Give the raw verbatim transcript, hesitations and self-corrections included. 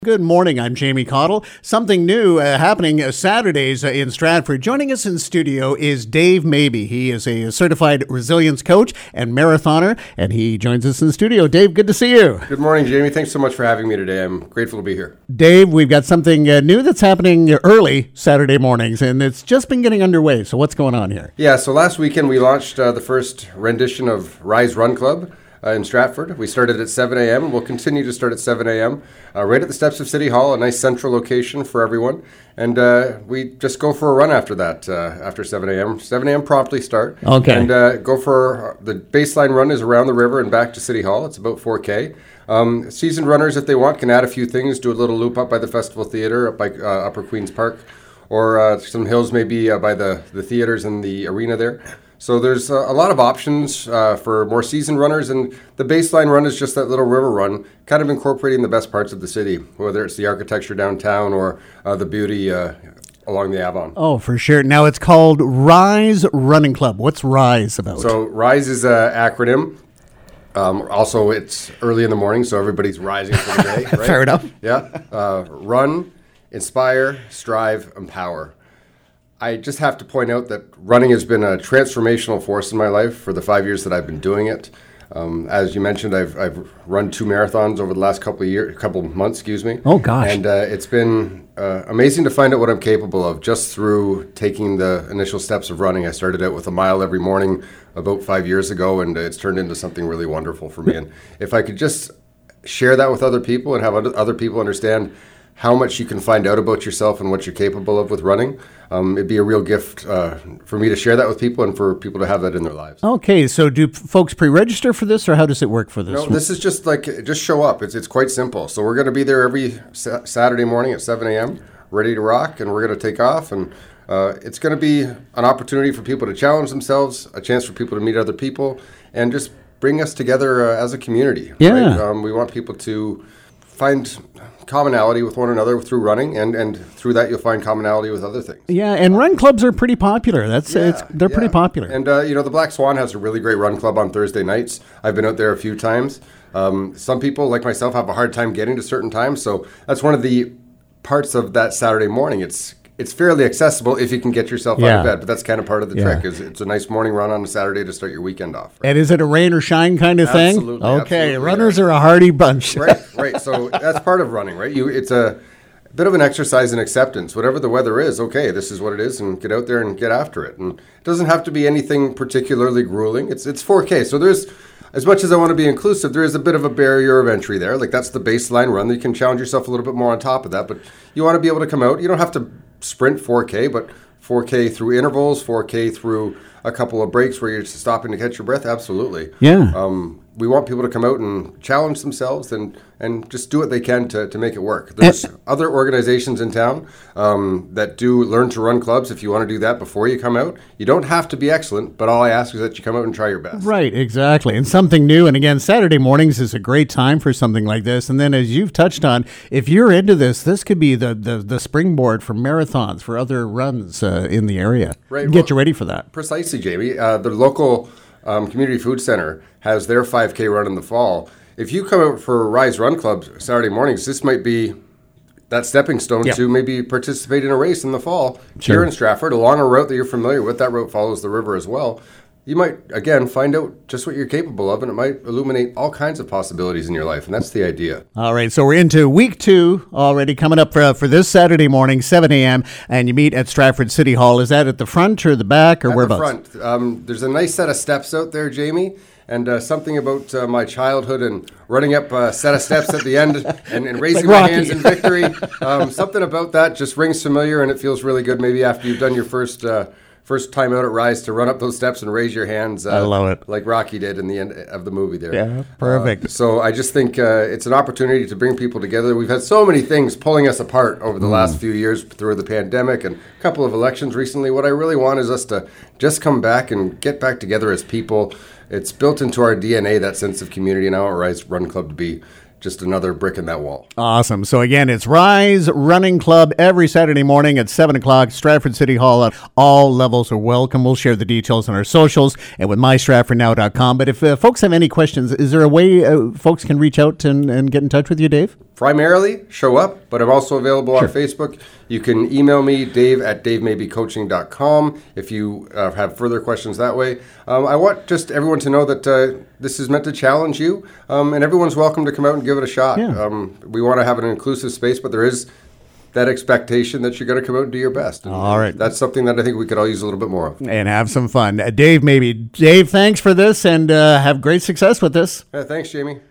Good morning, I'm Jamie Cottle. Something new uh, happening uh, Saturdays uh, in Stratford. Joining us in studio is Dave Mabey. He is a certified resilience coach and marathoner, and he joins us in the studio. Dave, good to see you. Good morning, Jamie. Thanks so much for having me today. I'm grateful to be here. Dave, we've got something uh, new that's happening early Saturday mornings, and it's just been getting underway. So what's going on here? Yeah, so last weekend we launched uh, the first rendition of Rise Run Club. Uh, in Stratford. We started at seven a.m. and we'll continue to start at seven a.m. Uh, right at the steps of City Hall, a nice central location for everyone. And uh, we just go for a run after that, uh, after seven a.m. seven a.m. promptly start. Okay. And uh, go for, uh, the baseline run is around the river and back to City Hall. It's about four K. Um, seasoned runners, if they want, can add a few things, do a little loop up by the Festival Theatre, up by uh, Upper Queen's Park, or uh, some hills maybe uh, by the, the theatres and the arena there. So there's uh, a lot of options uh, for more seasoned runners, and the baseline run is just that little river run, kind of incorporating the best parts of the city, whether it's the architecture downtown or uh, the beauty uh, along the Avon. Oh, for sure. Now it's called Rise Running Club. What's Rise about? So Rise is an acronym. Um, also, it's early in the morning, so everybody's rising for the day. Right? Fair enough. Yeah. Uh, run, inspire, strive, empower. I just have to point out that running has been a transformational force in my life for the five years that I've been doing it. Um, as you mentioned, I've I've run two marathons over the last couple of years, couple of months, excuse me. Oh gosh! And uh, it's been uh, amazing to find out what I'm capable of just through taking the initial steps of running. I started out with a mile every morning about five years ago, and it's turned into something really wonderful for me. And if I could just share that with other people and have other people understand how much you can find out about yourself and what you're capable of with running, um, it'd be a real gift uh, for me to share that with people and for people to have that in their lives. Okay, so do p- folks pre-register for this, or how does it work for this? No, this is just like, just show up. It's it's quite simple. So we're going to be there every sa- Saturday morning at seven a.m., ready to rock, and we're going to take off. And uh, it's going to be an opportunity for people to challenge themselves, a chance for people to meet other people, and just bring us together uh, as a community. Yeah. Right? Um, we want people to find commonality with one another through running, and, and through that you'll find commonality with other things. Yeah, and run clubs are pretty popular. That's Yeah, it's they're yeah. pretty popular. And uh, you know, the Black Swan has a really great run club on Thursday nights. I've been out there a few times. Um, some people, like myself, have a hard time getting to certain times, so that's one of the parts of that Saturday morning. It's it's fairly accessible if you can get yourself Yeah. out of bed, but that's kind of part of the Yeah. trick. Is it's a nice morning run on a Saturday to start your weekend off. Right? And is it a rain or shine kind of thing? Absolutely, Okay, absolutely, runners yeah. are a hardy bunch. Right, right. So that's part of running, right? You, it's a bit of an exercise in acceptance. Whatever the weather is, okay, this is what it is, and get out there and get after it. And it doesn't have to be anything particularly grueling. It's it's four K, so there's, as much as I want to be inclusive, there is a bit of a barrier of entry there. Like, that's the baseline run. You can challenge yourself a little bit more on top of that, but you want to be able to come out. You don't have to sprint four K, but four K through intervals, four K through a couple of breaks where you're stopping to catch your breath. Absolutely. Yeah. Um, we want people to come out and challenge themselves and, and just do what they can to, to make it work. There's other organizations in town um, that do learn to run clubs if you want to do that before you come out. You don't have to be excellent, but all I ask is that you come out and try your best. Right, exactly. And something new. And again, Saturday mornings is a great time for something like this. And then, as you've touched on, if you're into this, this could be the, the, the springboard for marathons, for other runs uh, in the area. Right, Get well, you ready for that. Precisely, Jamie. Uh, the local um, community food center has their five K run in the fall. If you come out for Rise Run Club Saturday mornings, this might be that stepping stone Yeah. to maybe participate in a race in the fall Sure. here in Stratford along a route that you're familiar with. That route follows the river as well. You might, again, find out just what you're capable of, and it might illuminate all kinds of possibilities in your life, and that's the idea. All right, so we're into week two already, coming up for, for this Saturday morning, seven a.m., and you meet at Stratford City Hall. Is that at the front or the back, or At whereabouts? the front, um, there's a nice set of steps out there, Jamie, and uh, something about uh, my childhood and running up a set of steps at the end and, and raising Like my Rocky. hands in victory. Um, something about that just rings familiar, and it feels really good maybe after you've done your first uh, first time out at Rise to run up those steps and raise your hands. Uh, I love it. Like Rocky did in the end of the movie there. Yeah, perfect. Uh, so I just think uh, it's an opportunity to bring people together. We've had so many things pulling us apart over the Mm. last few years through the pandemic and a couple of elections recently. What I really want is us to just come back and get back together as people. It's built into our D N A, that sense of community, and I want Rise Run Club to be just another brick in that wall. Awesome. So again, it's Rise Running Club every Saturday morning at seven o'clock, Stratford City Hall. All levels are welcome. We'll share the details on our socials and with my stratford now dot com. But if uh, folks have any questions, is there a way uh, folks can reach out and, and get in touch with you, Dave? primarily show up, but I'm also available Sure. on Facebook. You can email me, Dave at dave maybe coaching dot com, if you uh, have further questions that way. Um, I want just everyone to know that uh, this is meant to challenge you, um, and everyone's welcome to come out and give it a shot. Yeah. Um, we want to have an inclusive space, but there is that expectation that you're going to come out and do your best. And All right. That's something that I think we could all use a little bit more of. And have some fun. Uh, Dave, maybe. Dave, thanks for this, and uh, have great success with this. Yeah, thanks, Jamie.